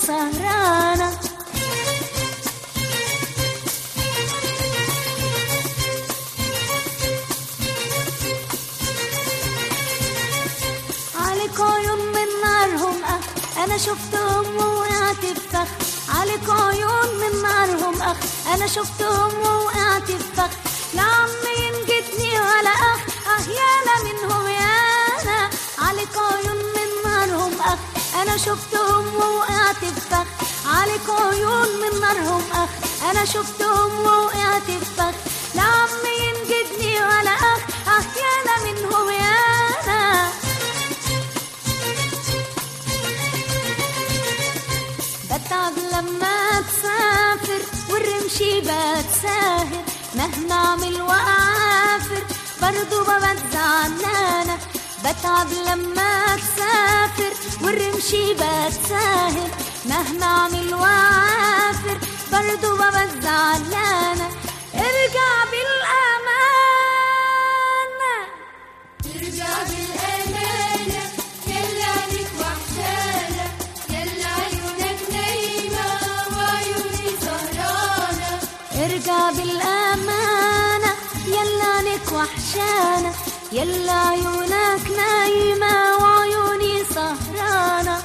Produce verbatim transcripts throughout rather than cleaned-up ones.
سهرانة. عليك عيون من نارهم أخ أنا شفتهم ووقعت في فخ. عليك عيون من نارهم أخ أنا شفتهم ووقعت في فخ. لا عم ينجدني ولا أخ أه يالا منهم يالا. عليك عيون من نارهم أخ أنا شفتهم ووقعت في فخ. عليك عيون من نارهم أخ أنا شفتهم ووقعت في فخ. لا عم ينجدني ولا أخ أه يالا منهم يالا. بتعب لما تسافر والرمشي بتساهر. مهما اعمل واعافر برضو ببقى زعلانة. بتعب لما تسافر والرمشي بتساهر. مهما اعمل واعافر برضو ببقى زعلانة. ارجع بالأمانة ارجع بالأمانة يلا عليك وحشانة. يلا عيونك نايمة وعيوني سهرانة. ارجع بالأمانة يلا عليك وحشانة. يلا عيونك نايمة وعيوني سهرانة.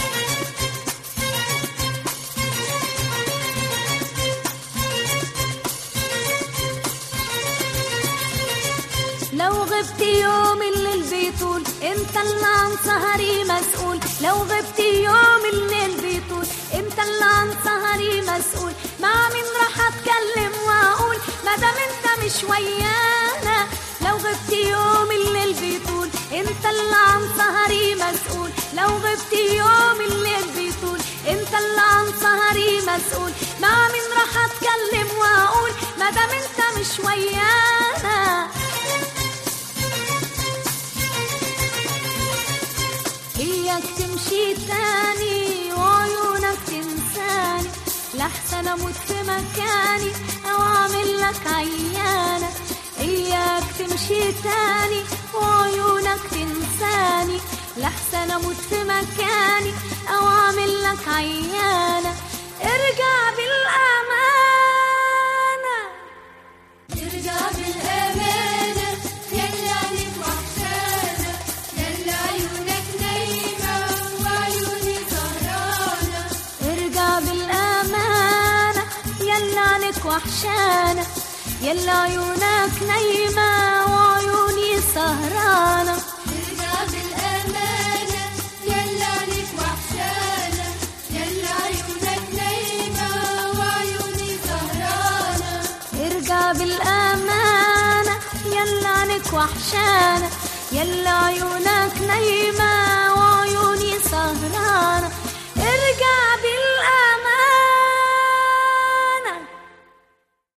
لو غبت يوم الليل بيطول انت اللي عن سهري مسؤول. لو غبت يوم الليل بيطول انت اللي عن سهري مسؤول. مع مين راح اتكلم واقول مادام انت مش ويانا. لو غبت يوم الليل بيطول انت اللي عن سهري مسؤول. لو غبت يوم الليل بيطول انت اللي عن سهري مسؤول. مع مين راح اتكلم واقول مادام انت مش ويانا. إياك تمشي تاني وعيونك تنساني. لحسن أموت في مكاني أو أعمل لك عيانة. إياك تمشي تاني وعيونك تنساني. لحسن أموت في مكاني أو أعمل لك عيانة. ارجع بالأمانة ارجع بالأمانة يلا عليك وحشانة. يلا عيونك نايمة وعيوني سهرانة. ارجع بالأمانة يلا عليك وحشانة. يلا عيونك نايمة وعيوني سهرانة. ارجع بالأمانة يلا عليك وحشانة. يلا عيونك نايمة وعيوني سهرانة. ارجع بالأمانة يلا عليك وحشانة. يلا عيونك